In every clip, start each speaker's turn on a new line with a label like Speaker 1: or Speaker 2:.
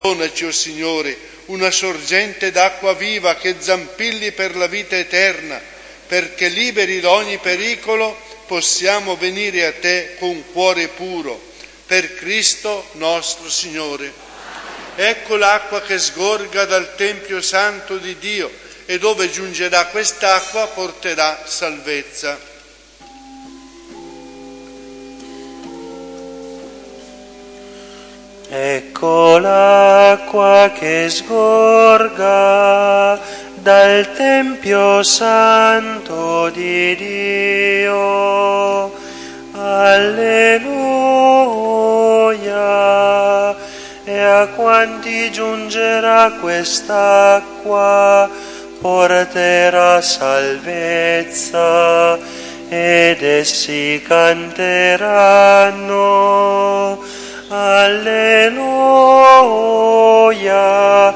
Speaker 1: Donaci, o Signore, una sorgente d'acqua viva che zampilli per la vita eterna, perché liberi da ogni pericolo possiamo venire a Te con cuore puro. Per Cristo nostro Signore. Ecco l'acqua che sgorga dal Tempio Santo di Dio, e dove giungerà quest'acqua porterà salvezza.
Speaker 2: Ecco l'acqua che sgorga dal Tempio Santo di Dio. Alleluia! E a quanti giungerà quest'acqua porterà salvezza, ed essi canteranno. Alleluia,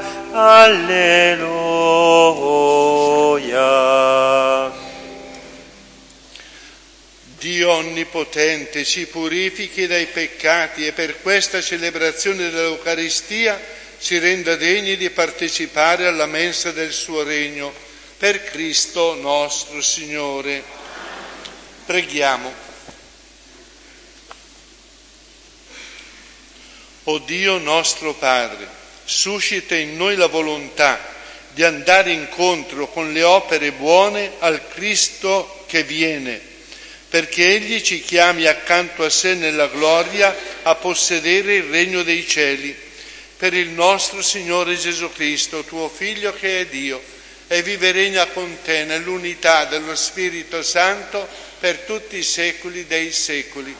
Speaker 2: alleluia.
Speaker 1: Dio Onnipotente ci purifichi dai peccati e per questa celebrazione dell'Eucaristia ci renda degni di partecipare alla mensa del suo regno. Per Cristo nostro Signore. Preghiamo. O Dio nostro Padre, suscita in noi la volontà di andare incontro con le opere buone al Cristo che viene, perché Egli ci chiami accanto a sé nella gloria a possedere il regno dei cieli. Per il nostro Signore Gesù Cristo, tuo Figlio che è Dio, e vive e regna con te nell'unità dello Spirito Santo per tutti i secoli dei secoli.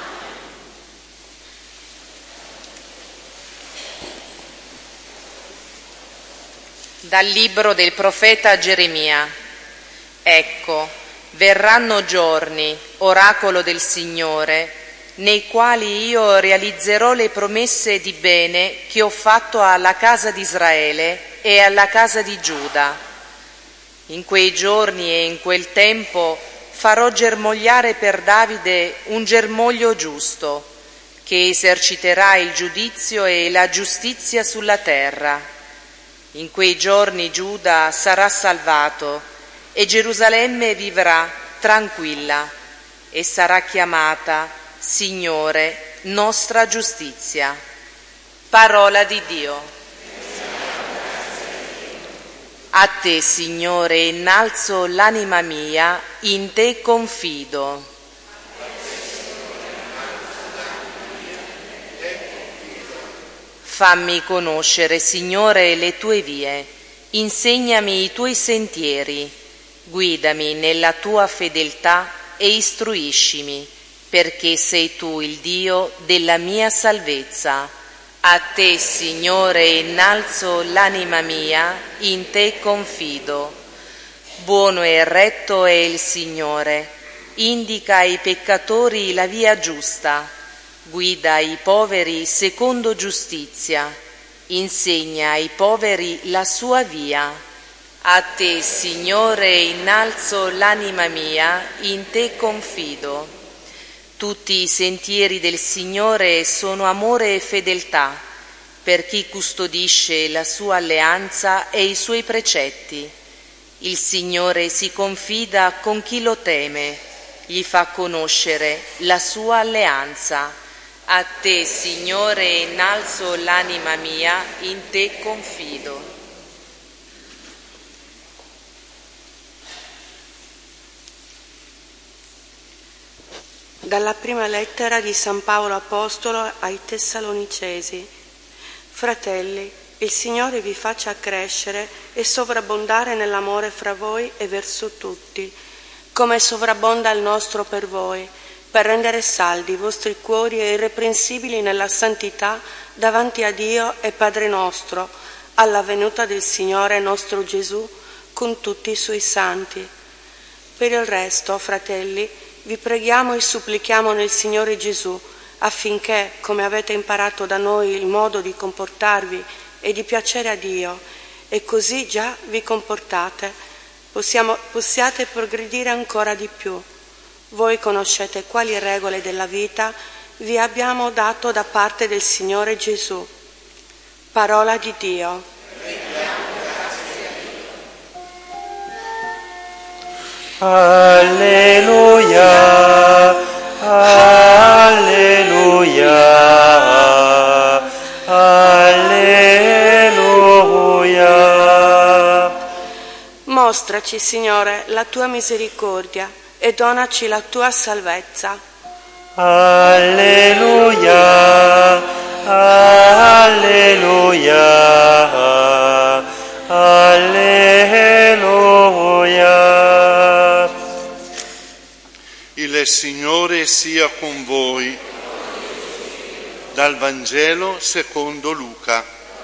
Speaker 3: Dal libro del profeta Geremia. Ecco, verranno giorni, oracolo del Signore, nei quali io realizzerò le promesse di bene che ho fatto alla casa di Israele e alla casa di Giuda. In quei giorni e in quel tempo farò germogliare per Davide un germoglio giusto, che eserciterà il giudizio e la giustizia sulla terra. In quei giorni Giuda sarà salvato e Gerusalemme vivrà tranquilla e sarà chiamata Signore, nostra giustizia. Parola di Dio. A te, Signore, innalzo l'anima mia, in te confido. Fammi conoscere, Signore, le tue vie, insegnami i tuoi sentieri, guidami nella tua fedeltà e istruiscimi, perché sei tu il Dio della mia salvezza. A te, Signore, innalzo l'anima mia, in te confido. Buono e retto è il Signore, indica ai peccatori la via giusta. Guida i poveri secondo giustizia, insegna ai poveri la sua via. A te, Signore, innalzo l'anima mia, in te confido. Tutti i sentieri del Signore sono amore e fedeltà, per chi custodisce la sua alleanza e i suoi precetti. Il Signore si confida con chi lo teme, gli fa conoscere la sua alleanza. A te, Signore, innalzo l'anima mia, in te confido.
Speaker 4: Dalla prima lettera di San Paolo Apostolo ai Tessalonicesi. Fratelli, il Signore vi faccia crescere e sovrabbondare nell'amore fra voi e verso tutti, come sovrabbonda il nostro per voi, per rendere saldi i vostri cuori e irreprensibili nella santità davanti a Dio e Padre nostro, alla venuta del Signore nostro Gesù con tutti i suoi santi. Per il resto, fratelli, vi preghiamo e supplichiamo nel Signore Gesù, affinché, come avete imparato da noi il modo di comportarvi e di piacere a Dio, e così già vi comportate, possiate progredire ancora di più. Voi conoscete quali regole della vita vi abbiamo dato da parte del Signore Gesù. Parola di Dio.
Speaker 2: Alleluia, alleluia, alleluia.
Speaker 4: Mostraci, Signore, la tua misericordia e donaci la tua salvezza.
Speaker 2: Alleluia, alleluia, alleluia.
Speaker 1: Il Signore sia con voi. Dal Vangelo secondo Luca.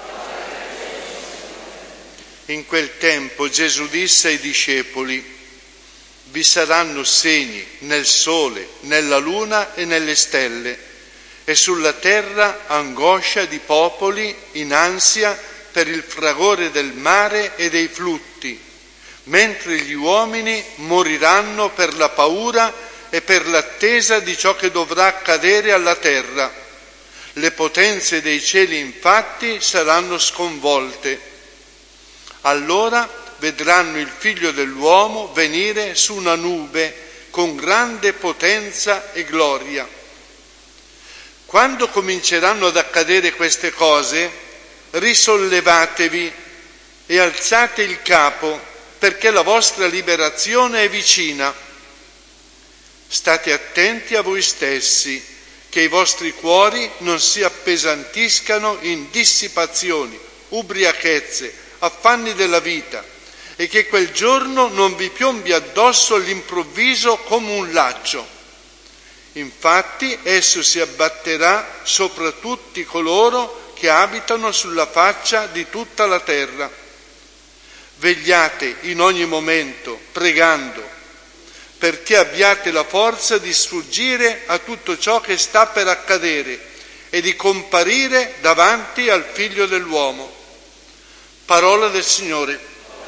Speaker 1: In quel tempo Gesù disse ai discepoli: vi saranno segni nel sole, nella luna e nelle stelle, e sulla terra angoscia di popoli in ansia per il fragore del mare e dei flutti, mentre gli uomini moriranno per la paura e per l'attesa di ciò che dovrà accadere alla terra. Le potenze dei cieli infatti saranno sconvolte. Allora vedranno il Figlio dell'uomo venire su una nube con grande potenza e gloria. Quando cominceranno ad accadere queste cose, risollevatevi e alzate il capo, perché la vostra liberazione è vicina. State attenti a voi stessi, che i vostri cuori non si appesantiscano in dissipazioni, ubriachezze, affanni della vita, e che quel giorno non vi piombi addosso all'improvviso come un laccio. Infatti esso si abbatterà sopra tutti coloro che abitano sulla faccia di tutta la terra. Vegliate in ogni momento, pregando, perché abbiate la forza di sfuggire a tutto ciò che sta per accadere e di comparire davanti al Figlio dell'uomo. Parola del Signore.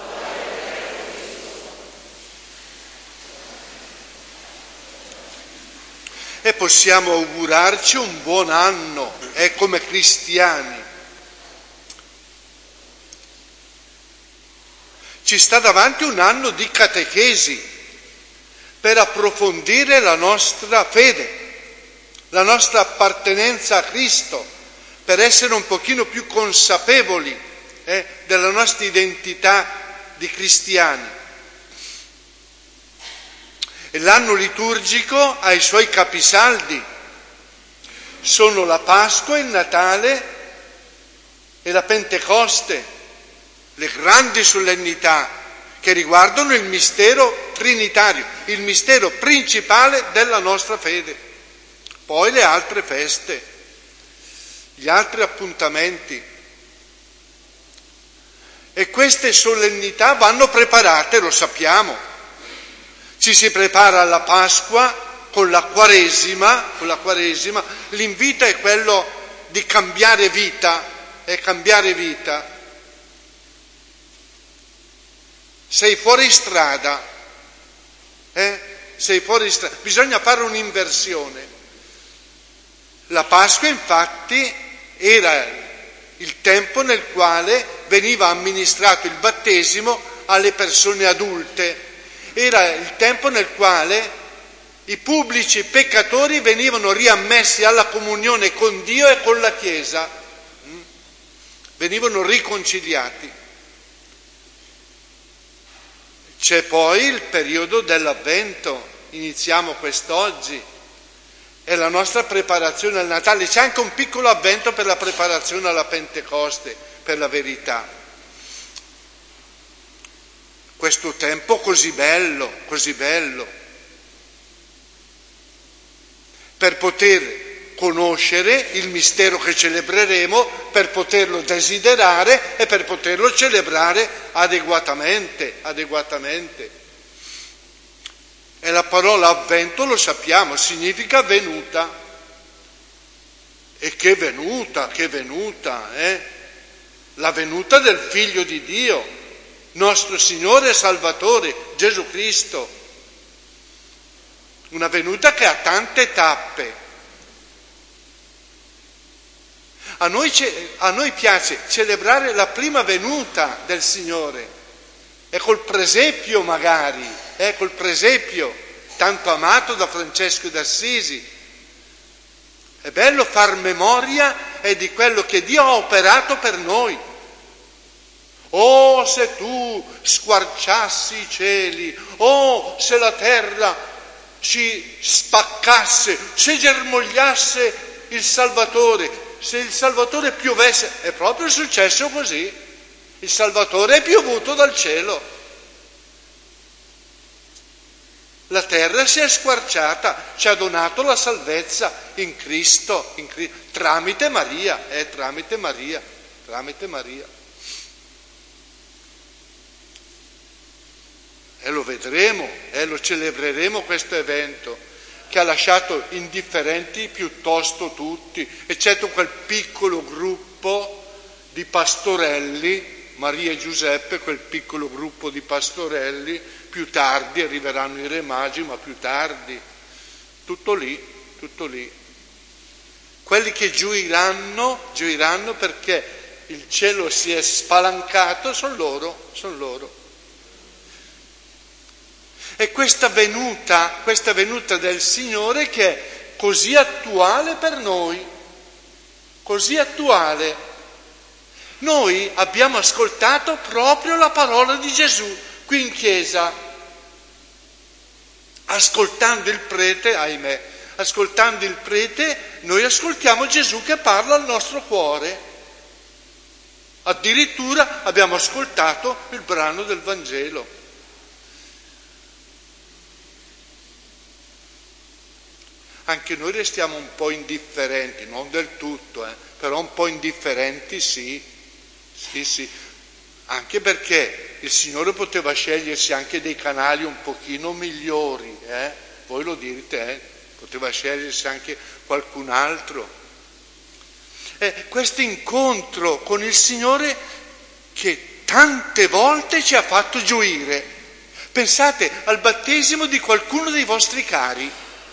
Speaker 1: E possiamo augurarci un buon anno, come cristiani. Ci sta davanti un anno di catechesi per approfondire la nostra fede, la nostra appartenenza a Cristo, per essere un pochino più consapevoli della nostra identità di cristiani. E l'anno liturgico ha i suoi capisaldi, sono la Pasqua, il Natale e la Pentecoste, le grandi solennità che riguardano il mistero trinitario, il mistero principale della nostra fede. Poi le altre feste, gli altri appuntamenti. E queste solennità vanno preparate, lo sappiamo. Ci si prepara alla Pasqua con la Quaresima, l'invito è quello di cambiare vita, Sei fuori strada, bisogna fare un'inversione. La Pasqua infatti era il tempo nel quale veniva amministrato il battesimo alle persone adulte. Era il tempo nel quale i pubblici peccatori venivano riammessi alla comunione con Dio e con la Chiesa, venivano riconciliati. C'è poi il periodo dell'Avvento, iniziamo quest'oggi, è la nostra preparazione al Natale. C'è anche un piccolo avvento per la preparazione alla Pentecoste, per la verità. Questo tempo così bello, per poter conoscere il mistero che celebreremo, per poterlo desiderare e per poterlo celebrare adeguatamente. E la parola avvento, lo sappiamo, significa venuta. E che venuta, La venuta del Figlio di Dio, nostro Signore e Salvatore, Gesù Cristo. Una venuta che ha tante tappe. A noi piace celebrare la prima venuta del Signore, e col presepio magari, col presepio tanto amato da Francesco d'Assisi. È bello far memoria di quello che Dio ha operato per noi. Oh, se tu squarciassi i cieli, oh, se la terra ci spaccasse, se germogliasse il Salvatore, se il Salvatore piovesse. È proprio successo così. Il Salvatore è piovuto dal cielo. La terra si è squarciata, ci ha donato la salvezza in Cristo, tramite Maria, tramite Maria. E lo vedremo, lo celebreremo questo evento, che ha lasciato indifferenti piuttosto tutti, eccetto quel piccolo gruppo di pastorelli, Maria e Giuseppe, quel piccolo gruppo di pastorelli. Più tardi arriveranno i Re Magi, ma più tardi, tutto lì. Quelli che gioiranno perché il cielo si è spalancato, sono loro. E questa venuta del Signore che è così attuale per noi, così attuale. Noi abbiamo ascoltato proprio la parola di Gesù qui in chiesa, ascoltando il prete, ahimè, noi ascoltiamo Gesù che parla al nostro cuore. Addirittura abbiamo ascoltato il brano del Vangelo. Anche noi restiamo un po' indifferenti, non del tutto, però un po' indifferenti sì. Anche perché il Signore poteva scegliersi anche dei canali un pochino migliori, voi lo direte, poteva scegliersi anche qualcun altro. Questo incontro con il Signore che tante volte ci ha fatto gioire. Pensate al battesimo di qualcuno dei vostri cari.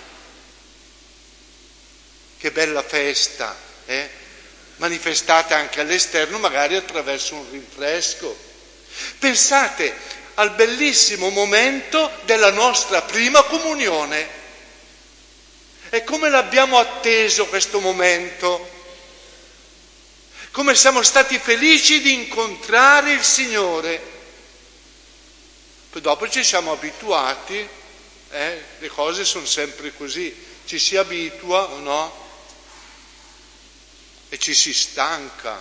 Speaker 1: Che bella festa, manifestata anche all'esterno, magari attraverso un rinfresco. Pensate al bellissimo momento della nostra prima comunione. E come l'abbiamo atteso questo momento? Come siamo stati felici di incontrare il Signore. Poi dopo ci siamo abituati, le cose sono sempre così, ci si abitua o no? E ci si stanca.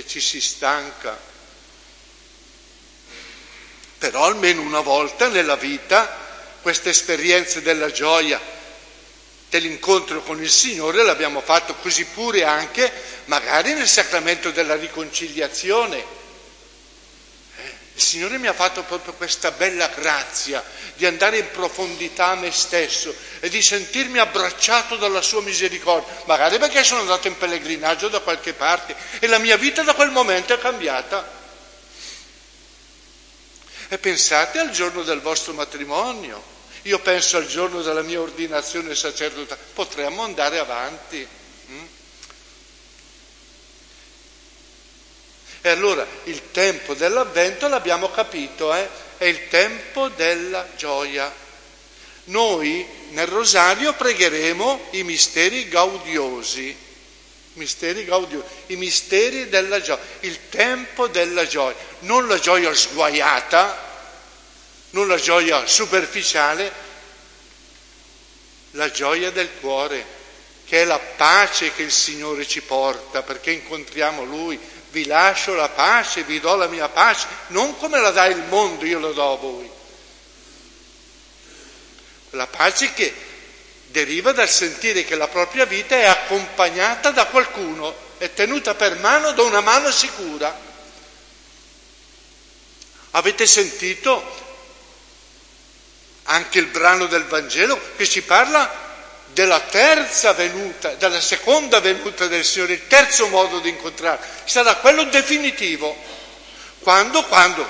Speaker 1: Però almeno una volta nella vita questa esperienza della gioia, dell'incontro con il Signore l'abbiamo fatto, così pure anche magari nel sacramento della riconciliazione. Il Signore mi ha fatto proprio questa bella grazia di andare in profondità a me stesso e di sentirmi abbracciato dalla sua misericordia, magari perché sono andato in pellegrinaggio da qualche parte e la mia vita da quel momento è cambiata. E pensate al giorno del vostro matrimonio, io penso al giorno della mia ordinazione sacerdotale, potremmo andare avanti. E allora il tempo dell'Avvento l'abbiamo capito, è il tempo della gioia. Noi nel Rosario pregheremo i misteri gaudiosi, i misteri della gioia, il tempo della gioia, non la gioia sguaiata, non la gioia superficiale, la gioia del cuore, che è la pace che il Signore ci porta, perché incontriamo Lui. Vi lascio la pace, vi do la mia pace, non come la dà il mondo, io la do a voi. La pace che deriva dal sentire che la propria vita è accompagnata da qualcuno, è tenuta per mano da una mano sicura. Avete sentito anche il brano del Vangelo che ci parla della terza venuta, della seconda venuta del Signore, il terzo modo di incontrare, sarà quello definitivo. Quando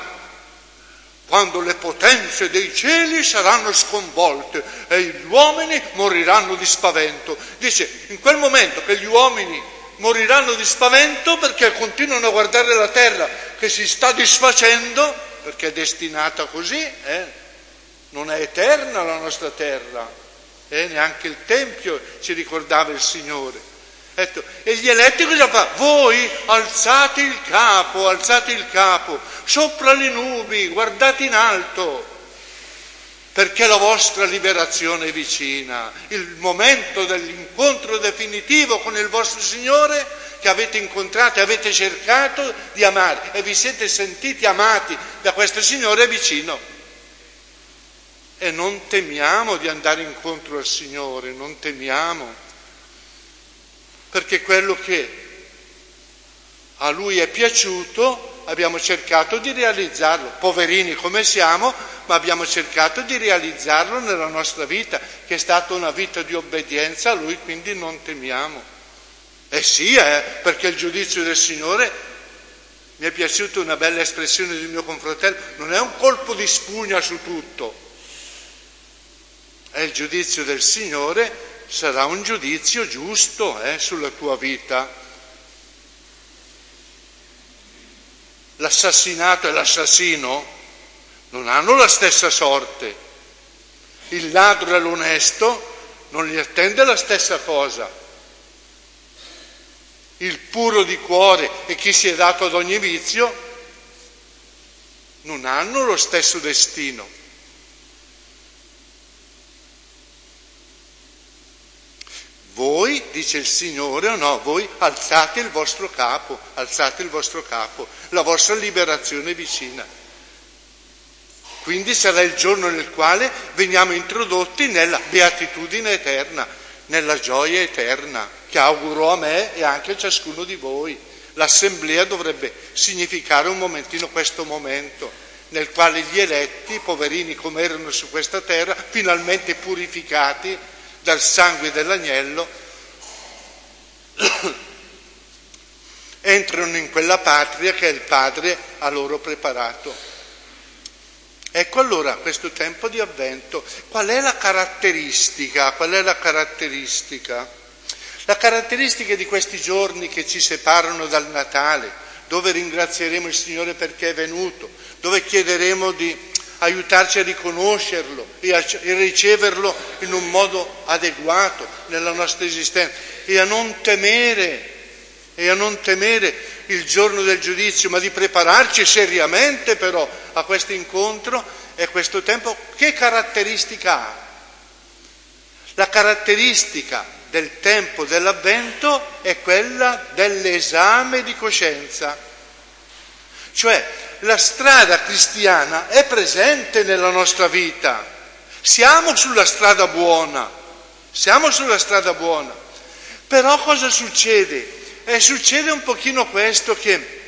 Speaker 1: le potenze dei cieli saranno sconvolte e gli uomini moriranno di spavento. Dice, in quel momento che gli uomini moriranno di spavento perché continuano a guardare la terra che si sta disfacendo, perché è destinata così, non è eterna la nostra terra, neanche il Tempio ci ricordava il Signore. E gli eletti cosa fa? Voi alzate il capo, sopra le nubi, guardate in alto, perché la vostra liberazione è vicina, il momento dell'incontro definitivo con il vostro Signore che avete incontrato e avete cercato di amare e vi siete sentiti amati da questo Signore è vicino. E non temiamo di andare incontro al Signore, non temiamo, perché quello che a Lui è piaciuto abbiamo cercato di realizzarlo, poverini come siamo, ma abbiamo cercato di realizzarlo nella nostra vita, che è stata una vita di obbedienza a Lui, quindi non temiamo. Sì, perché il giudizio del Signore, mi è piaciuta una bella espressione del mio confratello, non è un colpo di spugna su tutto, il giudizio del Signore sarà un giudizio giusto sulla tua vita. L'assassinato e l'assassino non hanno la stessa sorte. Il ladro e l'onesto non gli attende la stessa cosa. Il puro di cuore e chi si è dato ad ogni vizio non hanno lo stesso destino. Voi, dice il Signore, voi alzate il vostro capo, la vostra liberazione è vicina. Quindi sarà il giorno nel quale veniamo introdotti nella beatitudine eterna, nella gioia eterna, che auguro a me e anche a ciascuno di voi. L'assemblea dovrebbe significare un momentino questo momento, nel quale gli eletti, poverini come erano su questa terra, finalmente purificati dal sangue dell'agnello, entrano in quella patria che il Padre ha loro preparato. Ecco allora questo tempo di Avvento, qual è la caratteristica? La caratteristica di questi giorni che ci separano dal Natale, dove ringrazieremo il Signore perché è venuto, dove chiederemo di aiutarci a riconoscerlo e a riceverlo in un modo adeguato nella nostra esistenza e a non temere il giorno del giudizio, ma di prepararci seriamente però a questo incontro e questo tempo. Che caratteristica ha? La caratteristica del tempo dell'Avvento è quella dell'esame di coscienza, cioè la strada cristiana è presente nella nostra vita, siamo sulla strada buona, però cosa succede? Succede un pochino questo, che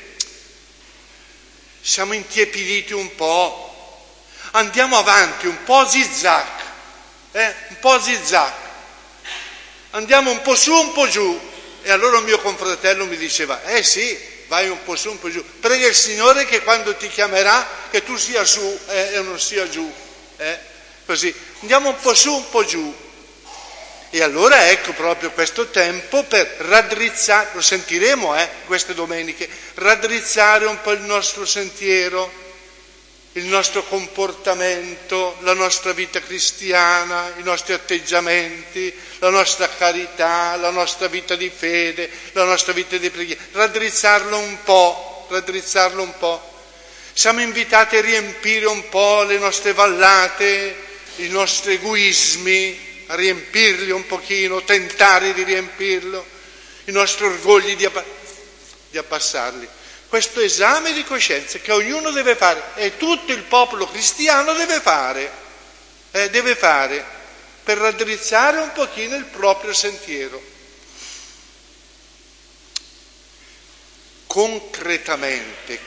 Speaker 1: siamo intiepiditi un po', andiamo avanti un po' zigzag, andiamo un po' su, un po' giù, e allora un mio confratello mi diceva, sì, vai un po' su, un po' giù, prega il Signore che quando ti chiamerà che tu sia su e non sia giù, così, andiamo un po' su, un po' giù. E allora ecco proprio questo tempo per raddrizzare, lo sentiremo queste domeniche, raddrizzare un po' il nostro sentiero, il nostro comportamento, la nostra vita cristiana, i nostri atteggiamenti, la nostra carità, la nostra vita di fede, la nostra vita di preghiera, raddrizzarlo un po'. Siamo invitati a riempire un po' le nostre vallate, i nostri egoismi, a riempirli un pochino, tentare di riempirlo, i nostri orgogli di abbassarli. Questo esame di coscienza che ognuno deve fare e tutto il popolo cristiano deve fare per raddrizzare un pochino il proprio sentiero. Concretamente,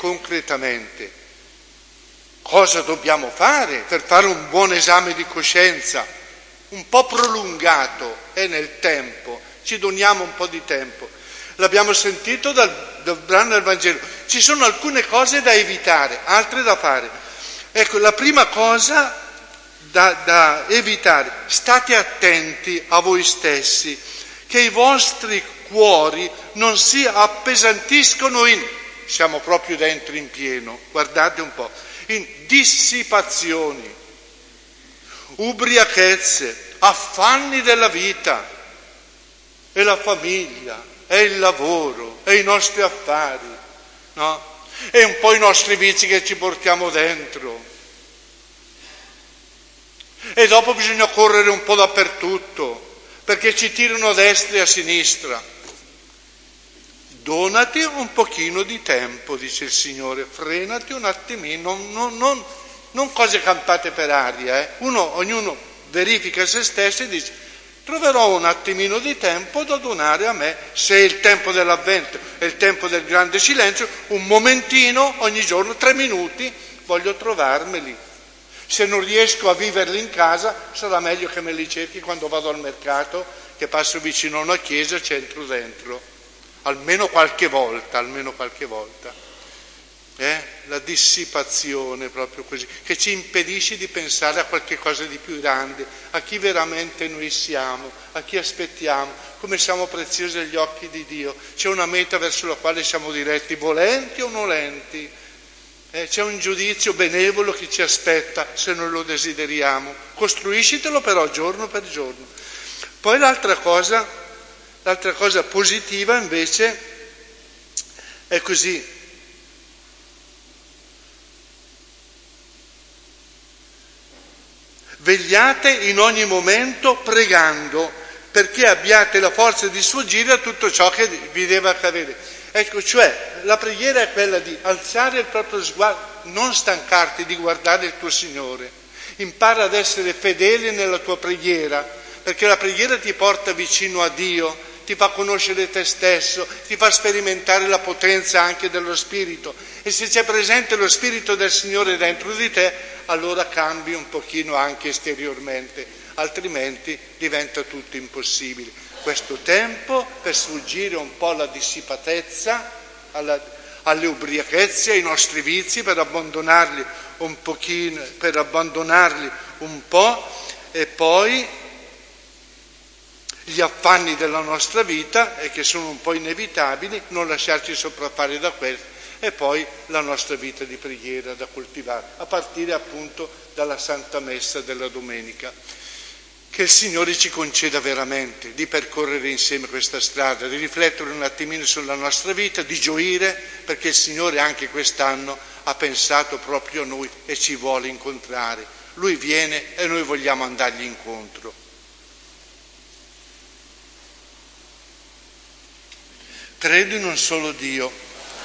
Speaker 1: cosa dobbiamo fare per fare un buon esame di coscienza? Un po' prolungato nel tempo, ci doniamo un po' di tempo. L'abbiamo sentito dal brano del Vangelo. Ci sono alcune cose da evitare, altre da fare. Ecco, la prima cosa da evitare, state attenti a voi stessi, che i vostri cuori non si appesantiscono siamo proprio dentro in pieno, guardate un po', in dissipazioni, ubriachezze, affanni della vita, e la famiglia, e il lavoro, e i nostri affari, no? E un po' i nostri vizi che ci portiamo dentro. E dopo bisogna correre un po' dappertutto, perché ci tirano a destra e a sinistra. Donati un pochino di tempo, dice il Signore, frenati un attimino, non cose campate per aria. Ognuno verifica se stesso e dice: troverò un attimino di tempo da donare a me, se è il tempo dell'Avvento, è il tempo del grande silenzio, un momentino ogni giorno, 3 minuti, voglio trovarmeli. Se non riesco a viverli in casa, sarà meglio che me li cerchi quando vado al mercato, che passo vicino a una chiesa, c'entro dentro, almeno qualche volta. La dissipazione proprio così, che ci impedisce di pensare a qualche cosa di più grande, a chi veramente noi siamo, a chi aspettiamo, come siamo preziosi agli occhi di Dio. C'è una meta verso la quale siamo diretti, volenti o nolenti. C'è un giudizio benevolo che ci aspetta se noi lo desideriamo. Costruiscitelo però giorno per giorno. Poi l'altra cosa positiva invece è così: vegliate in ogni momento pregando, perché abbiate la forza di sfuggire a tutto ciò che vi deve accadere. Ecco, cioè, la preghiera è quella di alzare il proprio sguardo, non stancarti di guardare il tuo Signore. Impara ad essere fedele nella tua preghiera, perché la preghiera ti porta vicino a Dio, ti fa conoscere te stesso, ti fa sperimentare la potenza anche dello Spirito. E se c'è presente lo Spirito del Signore dentro di te, allora cambi un pochino anche esteriormente, altrimenti diventa tutto impossibile. Questo tempo per sfuggire un po' alla dissipatezza, alle ubriachezze, ai nostri vizi, per abbandonarli un pochino, per abbandonarli un po', e poi gli affanni della nostra vita, che sono un po' inevitabili, non lasciarci sopraffare da questo, e poi la nostra vita di preghiera da coltivare, a partire appunto dalla Santa Messa della domenica. Che il Signore ci conceda veramente di percorrere insieme questa strada, di riflettere un attimino sulla nostra vita, di gioire, perché il Signore anche quest'anno ha pensato proprio a noi e ci vuole incontrare. Lui viene e noi vogliamo andargli incontro. Credo in un solo Dio,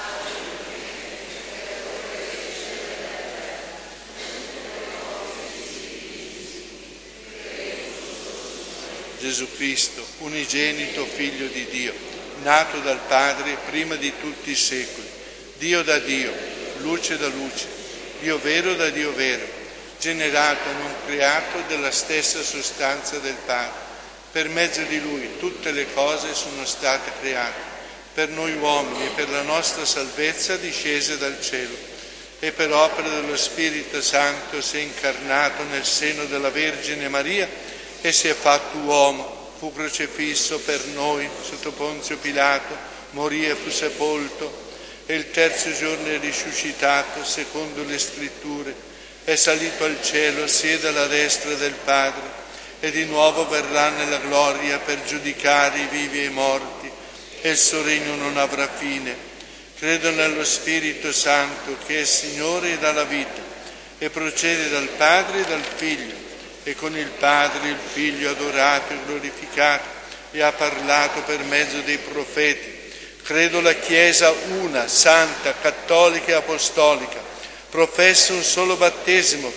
Speaker 1: Gesù Cristo, unigenito Figlio di Dio, nato dal Padre prima di tutti i secoli, Dio da Dio, luce da luce, Dio vero da Dio vero, generato, non creato, della stessa sostanza del Padre. Per mezzo di Lui tutte le cose sono state create, per noi uomini e per la nostra salvezza discese dal cielo, e per opera dello Spirito Santo si è incarnato nel seno della Vergine Maria e si è fatto uomo, fu crocifisso per noi sotto Ponzio Pilato, morì e fu sepolto, e il terzo giorno è risuscitato secondo le Scritture, è salito al cielo, siede alla destra del Padre, e di nuovo verrà nella gloria per giudicare i vivi e i morti, e il suo regno non avrà fine. Credo nello Spirito Santo, che è Signore e dà la vita, e procede dal Padre e dal Figlio, e con il Padre il Figlio adorato e glorificato, e ha parlato per mezzo dei profeti. Credo la Chiesa una, santa, cattolica e apostolica, professo un solo battesimo.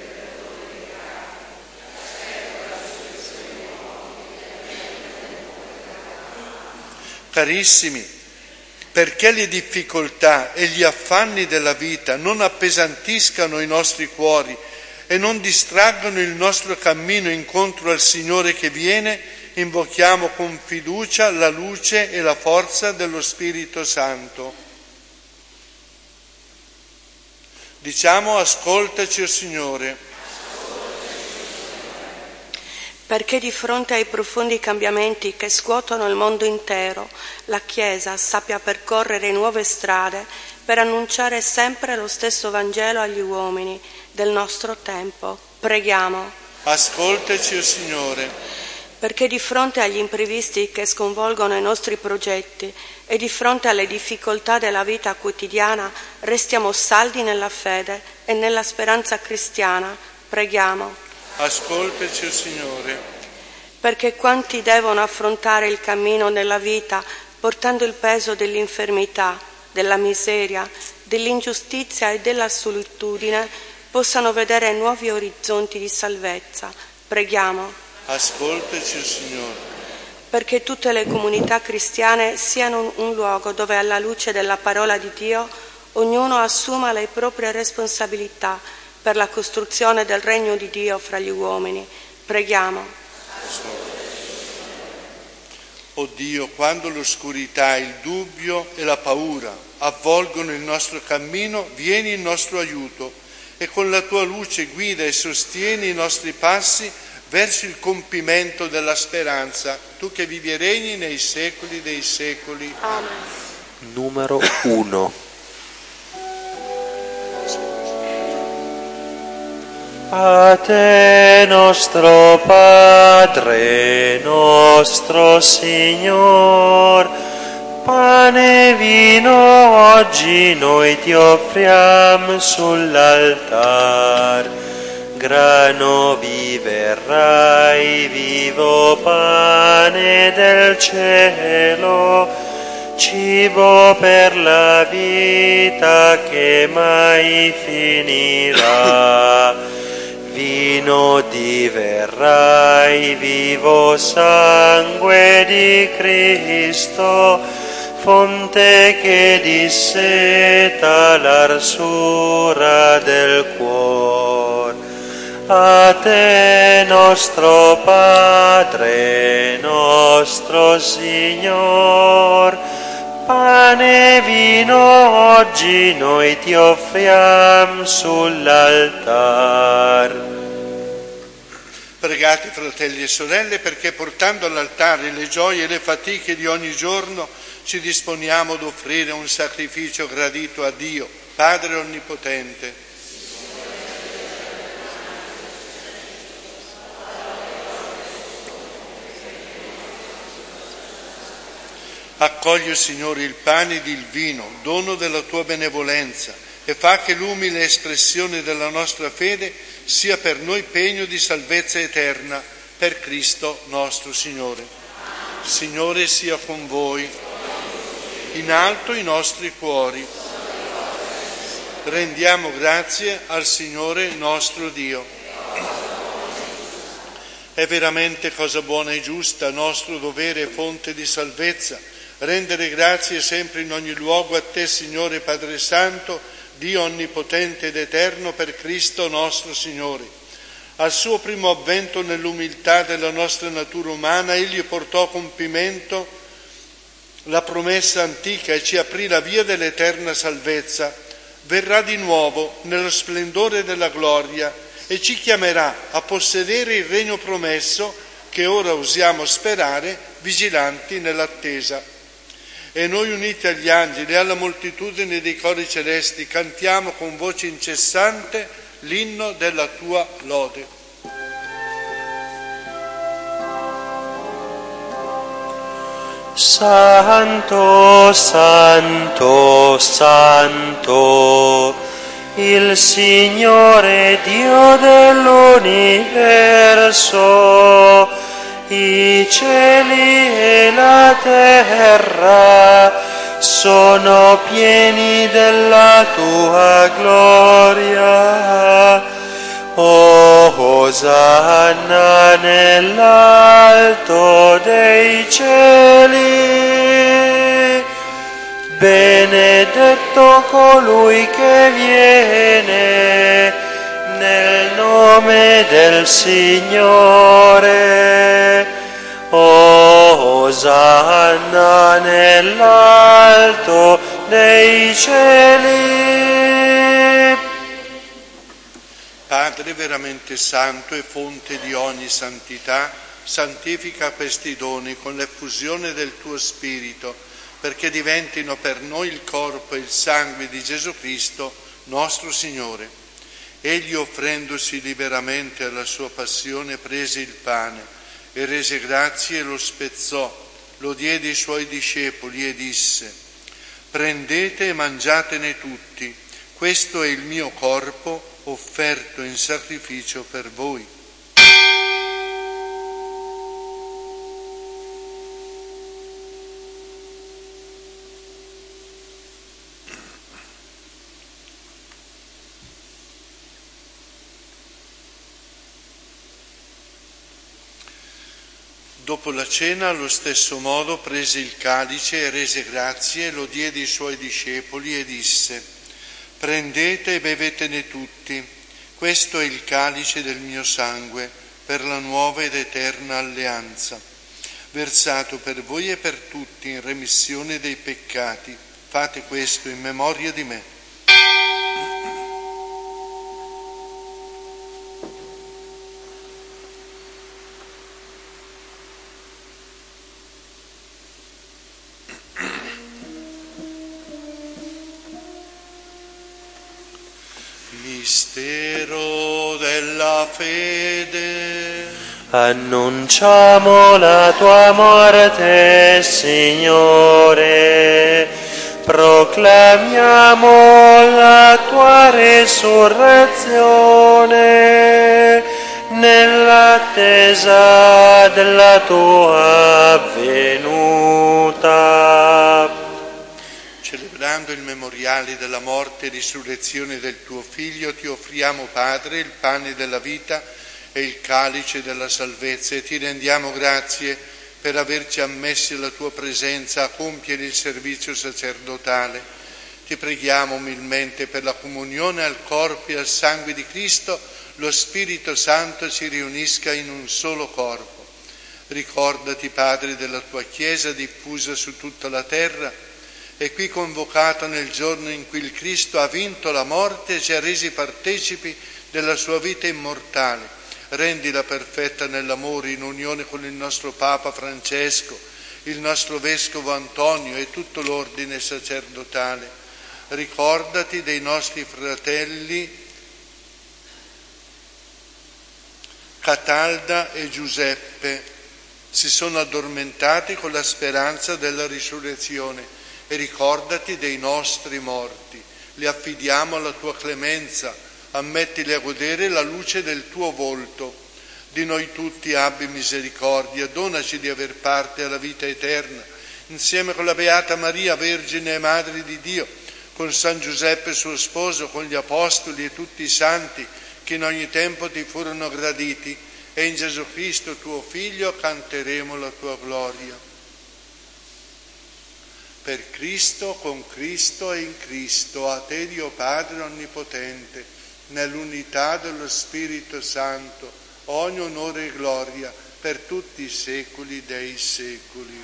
Speaker 1: Carissimi, perché le difficoltà e gli affanni della vita non appesantiscano i nostri cuori e non distraggano il nostro cammino incontro al Signore che viene, invochiamo con fiducia la luce e la forza dello Spirito Santo. Diciamo: ascoltaci, o Signore.
Speaker 4: perché di fronte ai profondi cambiamenti che scuotono il mondo intero, la Chiesa sappia percorrere nuove strade per annunciare sempre lo stesso Vangelo agli uomini del nostro tempo. Preghiamo.
Speaker 1: Ascoltaci, o Signore.
Speaker 4: Perché di fronte agli imprevisti che sconvolgono i nostri progetti e di fronte alle difficoltà della vita quotidiana restiamo saldi nella fede e nella speranza cristiana. Preghiamo.
Speaker 1: Ascoltaci, o Signore.
Speaker 4: Perché quanti devono affrontare il cammino nella vita portando il peso dell'infermità, della miseria, dell'ingiustizia e della solitudine possano vedere nuovi orizzonti di salvezza. Preghiamo.
Speaker 1: Ascoltaci, o Signore.
Speaker 4: Perché tutte le comunità cristiane siano un luogo dove alla luce della parola di Dio ognuno assuma le proprie responsabilità per la costruzione del regno di Dio fra gli uomini. Preghiamo.
Speaker 1: O Dio, quando l'oscurità, il dubbio e la paura avvolgono il nostro cammino, vieni in nostro aiuto e con la tua luce guida e sostieni i nostri passi verso il compimento della speranza, tu che vivi e regni nei secoli dei secoli.
Speaker 4: Amen.
Speaker 2: Numero 1. A te, nostro Padre, nostro Signor, pane e vino oggi noi ti offriamo sull'altar. Grano viverai, vivo pane del cielo, cibo per la vita che mai finirà. Vino diverrai, vivo sangue di Cristo, fonte che disseta l'arsura del cuore. A te, nostro Padre, nostro Signor, pane e vino oggi noi ti offriamo sull'altar.
Speaker 1: Pregate, fratelli e sorelle, perché portando all'altare le gioie e le fatiche di ogni giorno ci disponiamo ad offrire un sacrificio gradito a Dio, Padre Onnipotente. Accogli, Signore, il pane ed il vino, dono della tua benevolenza, e fa che l'umile espressione della nostra fede sia per noi pegno di salvezza eterna, per Cristo nostro Signore. Signore sia con voi, in alto i nostri cuori. Rendiamo grazie al Signore nostro Dio. È veramente cosa buona e giusta, nostro dovere e fonte di salvezza, rendere grazie sempre in ogni luogo a te, Signore Padre Santo, Dio onnipotente ed eterno, per Cristo nostro Signore. Al suo primo avvento nell'umiltà della nostra natura umana, egli portò a compimento la promessa antica e ci aprì la via dell'eterna salvezza. Verrà di nuovo nello splendore della gloria e ci chiamerà a possedere il regno promesso che ora usiamo sperare, vigilanti nell'attesa. E noi, uniti agli angeli e alla moltitudine dei cori celesti, cantiamo con voce incessante l'inno della tua lode.
Speaker 2: Santo, santo, santo, il Signore Dio dell'universo. I cieli e la terra sono pieni della tua gloria. Osanna nell'alto dei cieli. Benedetto colui che viene nel nome del Signore. Osanna nell'alto dei cieli.
Speaker 1: Padre Padre veramente santo e fonte di ogni santità, santifica questi doni con l'effusione del tuo Spirito, perché diventino per noi il corpo e il sangue di Gesù Cristo, nostro Signore. Egli, offrendosi liberamente alla sua passione, prese il pane e rese grazie e lo spezzò, lo diede ai suoi discepoli e disse: prendete e mangiatene tutti, questo è il mio corpo offerto in sacrificio per voi. Dopo la cena, allo stesso modo, prese il calice e rese grazie, lo diede ai suoi discepoli e disse: prendete e bevetene tutti, questo è il calice del mio sangue, per la nuova ed eterna alleanza, versato per voi e per tutti in remissione dei peccati. Fate questo in memoria di me. Mistero della fede.
Speaker 2: Annunciamo la tua morte, Signore, proclamiamo la tua resurrezione nell'attesa della tua venuta.
Speaker 1: Celebrando il memoriale della morte e risurrezione del tuo Figlio, ti offriamo, Padre, il pane della vita e il calice della salvezza, e ti rendiamo grazie per averci ammessi alla tua presenza a compiere il servizio sacerdotale. Ti preghiamo umilmente per la comunione al corpo e al sangue di Cristo, lo Spirito Santo ci riunisca in un solo corpo. Ricordati, Padre, della tua Chiesa diffusa su tutta la terra, e qui convocata nel giorno in cui il Cristo ha vinto la morte e ci ha resi partecipi della sua vita immortale. Rendila perfetta nell'amore, in unione con il nostro Papa Francesco, il nostro Vescovo Antonio e tutto l'ordine sacerdotale. Ricordati dei nostri fratelli Catalda e Giuseppe, si sono addormentati con la speranza della risurrezione. E ricordati dei nostri morti, li affidiamo alla tua clemenza, ammettili a godere la luce del tuo volto. Di noi tutti abbi misericordia, donaci di aver parte alla vita eterna, insieme con la Beata Maria, Vergine e Madre di Dio, con San Giuseppe suo sposo, con gli Apostoli e tutti i santi che in ogni tempo ti furono graditi, e in Gesù Cristo tuo Figlio canteremo la tua gloria. Per Cristo, con Cristo e in Cristo, a te Dio Padre Onnipotente, nell'unità dello Spirito Santo, ogni onore e gloria per tutti i secoli dei secoli.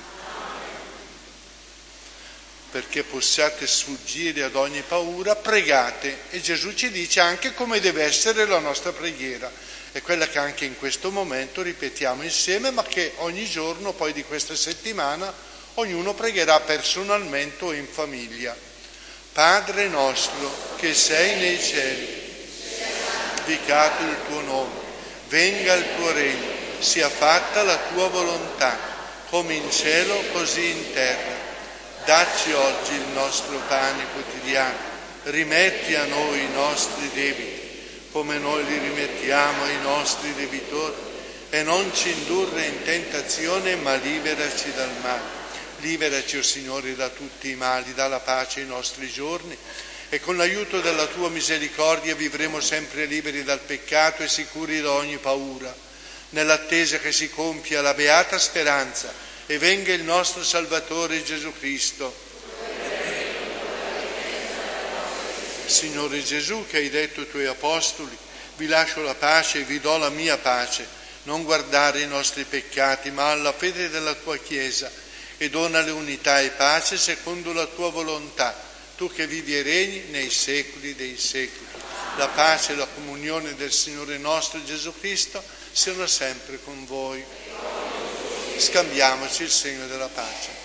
Speaker 1: Perché possiate sfuggire ad ogni paura, pregate. E Gesù ci dice anche come deve essere la nostra preghiera. È quella che anche in questo momento ripetiamo insieme, ma che ogni giorno poi di questa settimana ognuno pregherà personalmente o in famiglia. Padre nostro che sei nei cieli, santificato il tuo nome, venga il tuo regno, sia fatta la tua volontà, come in cielo così in terra. Dacci oggi il nostro pane quotidiano, rimetti a noi i nostri debiti, come noi li rimettiamo ai nostri debitori, e non ci indurre in tentazione, ma liberaci dal male. Liberaci, o Signore, da tutti i mali, dà la pace ai nostri giorni, e con l'aiuto della tua misericordia vivremo sempre liberi dal peccato e sicuri da ogni paura, nell'attesa che si compia la beata speranza e venga il nostro Salvatore Gesù Cristo. Signore Gesù, che hai detto ai tuoi apostoli: vi lascio la pace e vi do la mia pace, non guardare i nostri peccati, ma alla fede della tua Chiesa, e donale unità e pace secondo la tua volontà, tu che vivi e regni nei secoli dei secoli. La pace e la comunione del Signore nostro Gesù Cristo siano sempre con voi. Scambiamoci il segno della pace.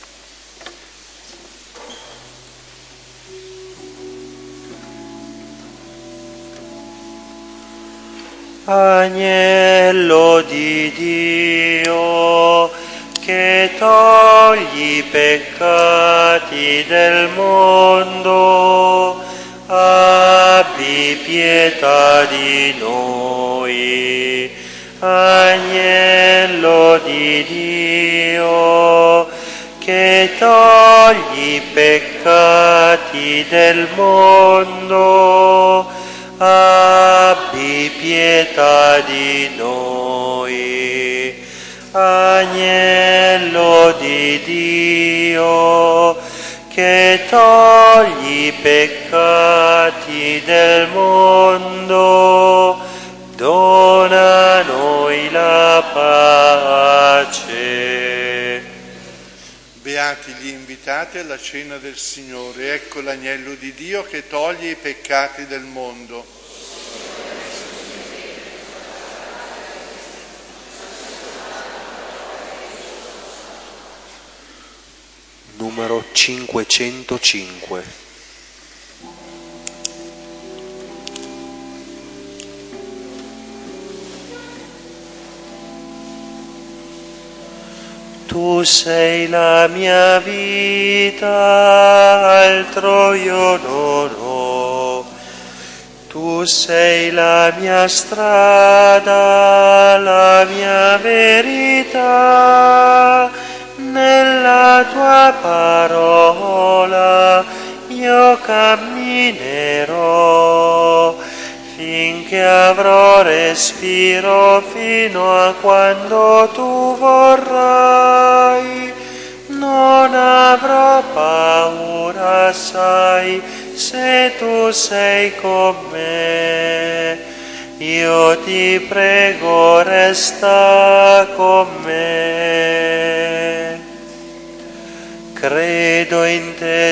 Speaker 2: Agnello di Dio, che togli i peccati del mondo, abbi pietà di noi. Agnello di Dio, che togli i peccati del mondo, abbi pietà di noi. Agnello di Dio, che togli i peccati del mondo, dona a noi la pace.
Speaker 1: Beati gli invitati alla cena del Signore, ecco l'agnello di Dio che toglie i peccati del mondo.
Speaker 2: Numero 505. Tu sei la mia vita, altro io non ho. Tu sei la mia strada, la mia verità. Nella tua parola io camminerò, finché avrò respiro, fino a quando tu vorrai. Non avrò paura, sai, se tu sei con me. Io ti prego, resta con me. Credo in te,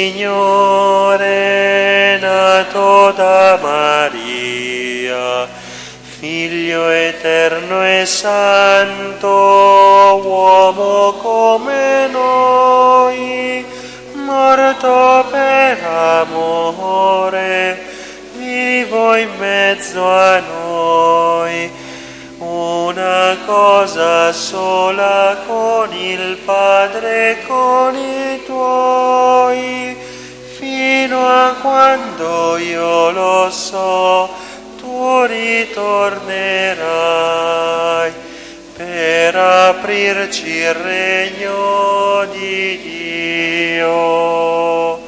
Speaker 2: Signore, nato da Maria, Figlio eterno e santo, uomo come noi, morto per amore, vivo in mezzo a noi. Una cosa sola con il Padre e con i tuoi, fino a quando io lo so, tu ritornerai per aprirci il regno di Dio.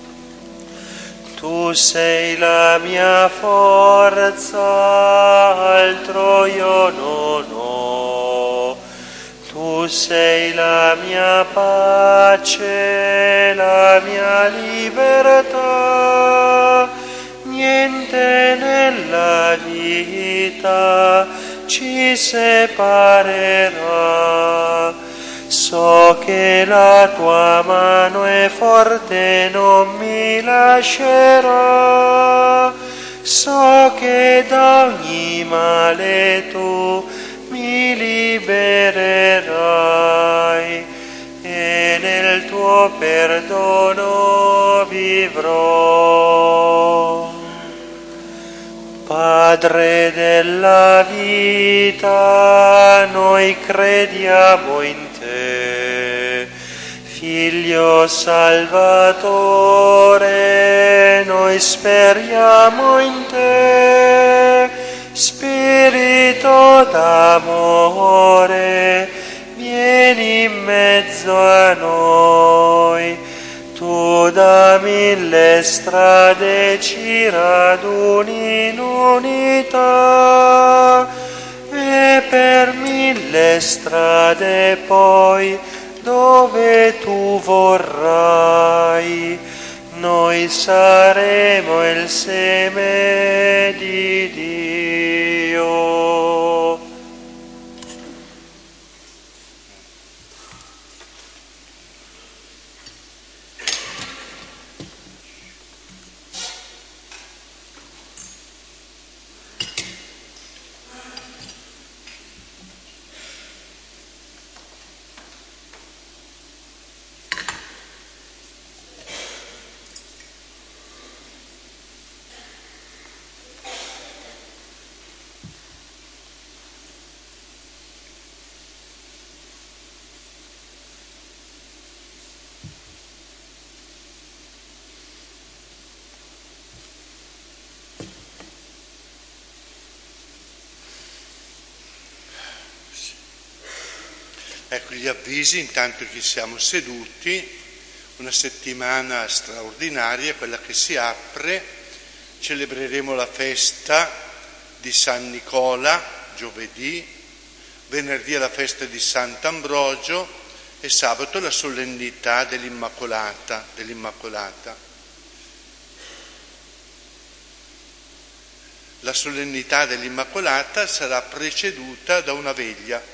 Speaker 2: Tu sei la mia forza, altro io non ho. Tu sei la mia pace, la mia libertà. Niente nella vita ci separerà. So che la tua mano è forte, non mi lascerà. So che da ogni male tu mi libererai e nel tuo perdono vivrò. Padre della vita, noi crediamo in te. Figlio Salvatore, noi speriamo in te. Spirito d'amore, vieni in mezzo a noi. Tu da mille strade ci raduni in unità e per mille strade poi dove tu vorrai noi saremo il seme di Dio.
Speaker 1: Ecco gli avvisi intanto che siamo seduti. Una settimana straordinaria, quella che si apre. Celebreremo la festa di San Nicola, giovedì, venerdì è la festa di Sant'Ambrogio e sabato la solennità dell'Immacolata. La solennità dell'Immacolata sarà preceduta da una veglia.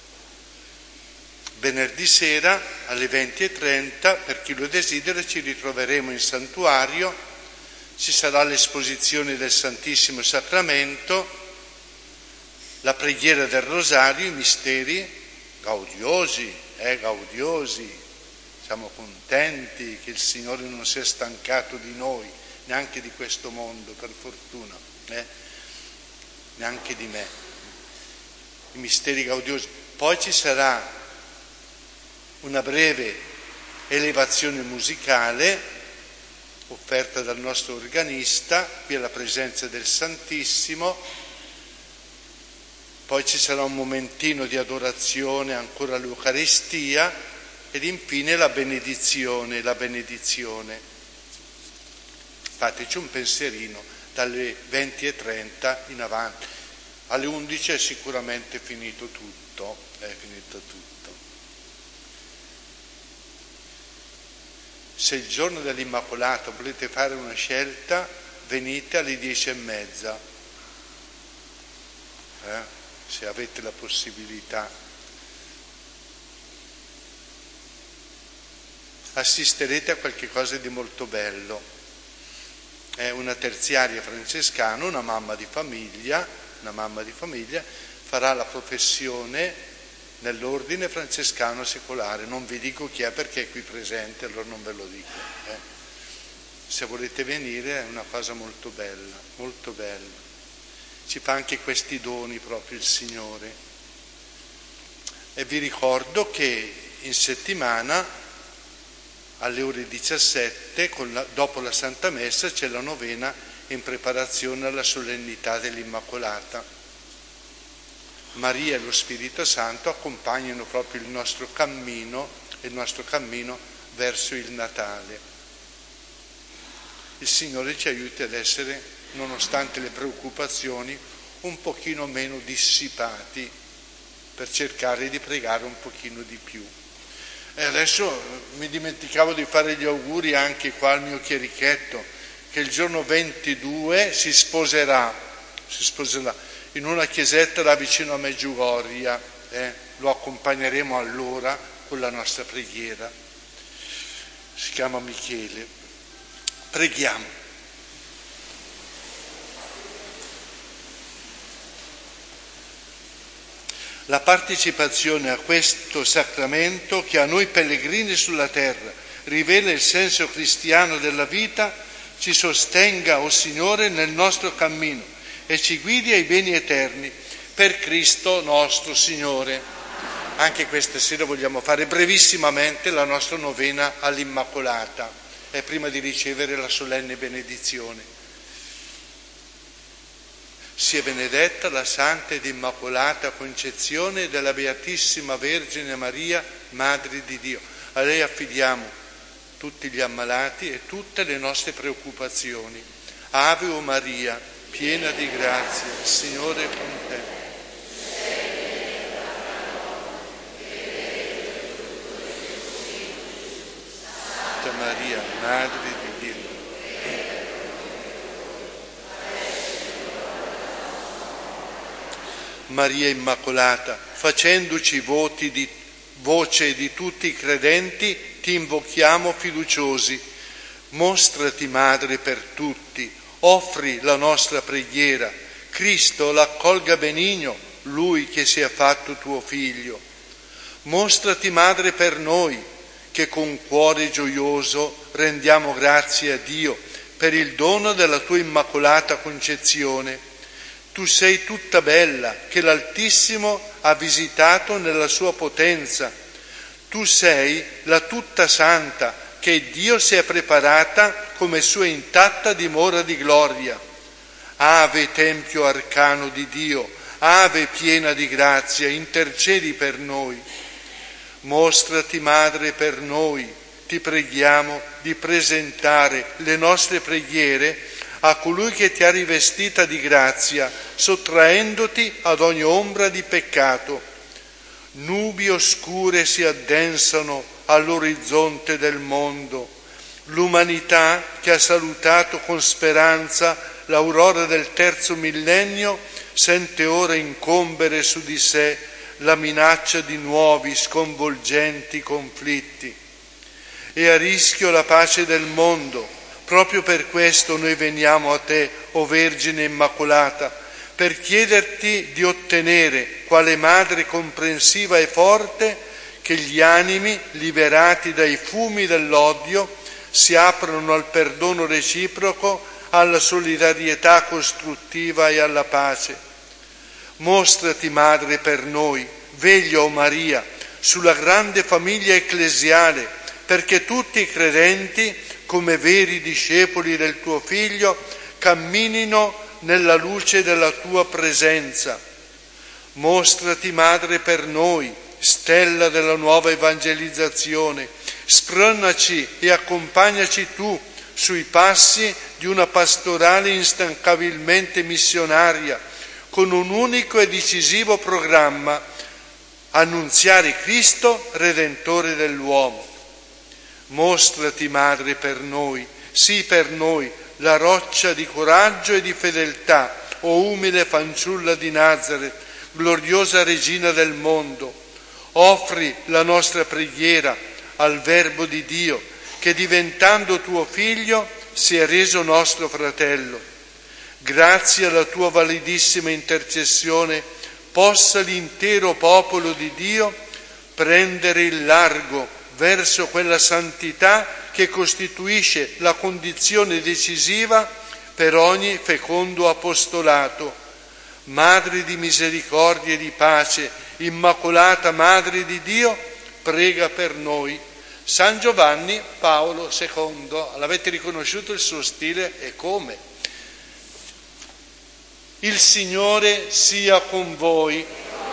Speaker 1: Venerdì sera alle 20:30, per chi lo desidera, ci ritroveremo in santuario, ci sarà l'esposizione del Santissimo Sacramento, la preghiera del Rosario, i misteri gaudiosi, siamo contenti che il Signore non si è stancato di noi, neanche di questo mondo, per fortuna, neanche di me, i misteri gaudiosi. Poi ci sarà una breve elevazione musicale offerta dal nostro organista, qui alla presenza del Santissimo. Poi ci sarà un momentino di adorazione ancora all'Eucaristia ed infine la benedizione. Fateci un pensierino dalle 20:30 in avanti. Alle 11 è sicuramente finito tutto. Se il giorno dell'Immacolata volete fare una scelta, venite alle 10:30, se avete la possibilità. Assisterete a qualche cosa di molto bello. È una terziaria francescana, una mamma di famiglia, farà la professione nell'ordine francescano secolare. Non vi dico chi è perché è qui presente, allora non ve lo dico. Se volete venire è una cosa molto bella, molto bella. Ci fa anche questi doni proprio il Signore. E vi ricordo che in settimana alle ore 17, dopo la Santa Messa, c'è la novena in preparazione alla solennità dell'Immacolata. Maria e lo Spirito Santo accompagnano proprio il nostro cammino verso il Natale. Il Signore ci aiuti ad essere, nonostante le preoccupazioni, un pochino meno dissipati per cercare di pregare un pochino di più. E adesso mi dimenticavo di fare gli auguri anche qua al mio chierichetto, che il giorno 22 si sposerà in una chiesetta là vicino a Meggiugoria, lo accompagneremo allora con la nostra preghiera. Si chiama Michele. Preghiamo. La partecipazione a questo sacramento che a noi pellegrini sulla terra rivela il senso cristiano della vita, ci sostenga, o Signore, nel nostro cammino e ci guidi ai beni eterni, per Cristo nostro Signore. Anche questa sera vogliamo fare brevissimamente la nostra novena all'Immacolata, e prima di ricevere la solenne benedizione. Sia benedetta la Santa ed Immacolata Concezione della Beatissima Vergine Maria, Madre di Dio. A lei affidiamo tutti gli ammalati e tutte le nostre preoccupazioni. Ave o Maria, piena di grazia, il Signore è con te. Santa Maria, Madre di Dio. Maria Immacolata, facendoci voce di tutti i credenti, ti invochiamo fiduciosi. Mostrati Madre per tutti. Offri la nostra preghiera. Cristo l'accolga benigno, Lui che si è fatto tuo Figlio. Mostrati Madre per noi, che con cuore gioioso rendiamo grazie a Dio per il dono della tua Immacolata Concezione. Tu sei tutta bella, che l'Altissimo ha visitato nella sua potenza. Tu sei la tutta santa, che Dio si è preparata come sua intatta dimora di gloria. Ave Tempio arcano di Dio, Ave piena di grazia, intercedi per noi. Mostrati madre per noi, ti preghiamo di presentare le nostre preghiere a colui che ti ha rivestita di grazia, sottraendoti ad ogni ombra di peccato. Nubi oscure si addensano all'orizzonte del mondo. L'umanità che ha salutato con speranza l'aurora del terzo millennio sente ora incombere su di sé la minaccia di nuovi sconvolgenti conflitti. È a rischio la pace del mondo. Proprio per questo noi veniamo a te, o Vergine Immacolata, per chiederti di ottenere, quale madre comprensiva e forte, che gli animi, liberati dai fumi dell'odio, si aprano al perdono reciproco, alla solidarietà costruttiva e alla pace. Mostrati madre per noi, veglia, o Maria, sulla grande famiglia ecclesiale, perché tutti i credenti, come veri discepoli del tuo Figlio, camminino nella luce della tua presenza. Mostrati madre per noi, stella della nuova evangelizzazione, spronaci e accompagnaci tu sui passi di una pastorale instancabilmente missionaria, con un unico e decisivo programma: annunziare Cristo, Redentore dell'uomo. Mostrati madre per noi, sì per noi, la roccia di coraggio e di fedeltà, o umile fanciulla di Nazaret, gloriosa regina del mondo. Offri la nostra preghiera al Verbo di Dio, che diventando tuo Figlio si è reso nostro fratello. Grazie alla tua validissima intercessione possa l'intero popolo di Dio prendere il largo verso quella santità che costituisce la condizione decisiva per ogni fecondo apostolato. Madre di misericordia e di pace, Immacolata Madre di Dio, prega per noi. San Giovanni Paolo II, l'avete riconosciuto il suo stile e come? Il Signore sia con voi.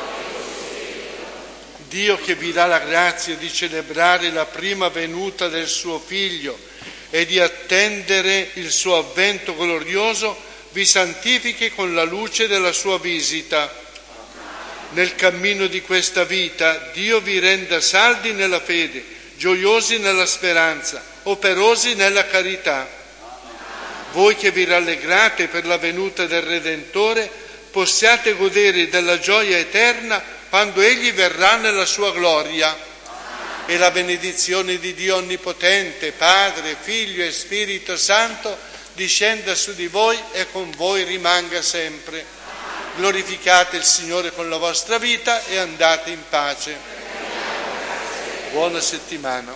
Speaker 1: Dio, che vi dà la grazia di celebrare la prima venuta del suo Figlio e di attendere il suo avvento glorioso, vi santifichi con la luce della sua visita. Nel cammino di questa vita Dio vi renda saldi nella fede, gioiosi nella speranza, operosi nella carità. Voi che vi rallegrate per la venuta del Redentore, possiate godere della gioia eterna quando Egli verrà nella sua gloria. E la benedizione di Dio Onnipotente, Padre, Figlio e Spirito Santo, discenda su di voi e con voi rimanga sempre. Glorificate il Signore con la vostra vita e andate in pace. Buona settimana.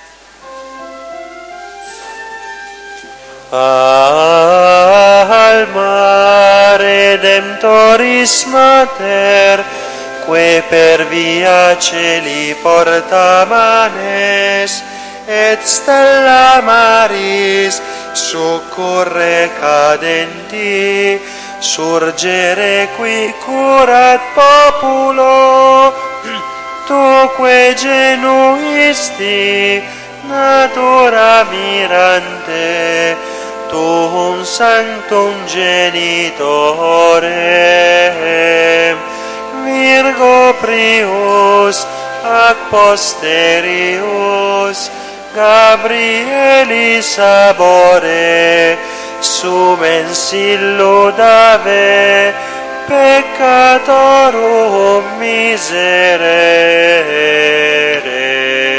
Speaker 2: Alma Redemptoris Mater, que per via celi porta manes, et stella maris succurre cadenti, surgere qui curat populo, tu que genuisti natura mirante, tuum sanctum genitore, Virgo prius ac posterius Gabrieli sabore sumens illudave peccatorum miserere.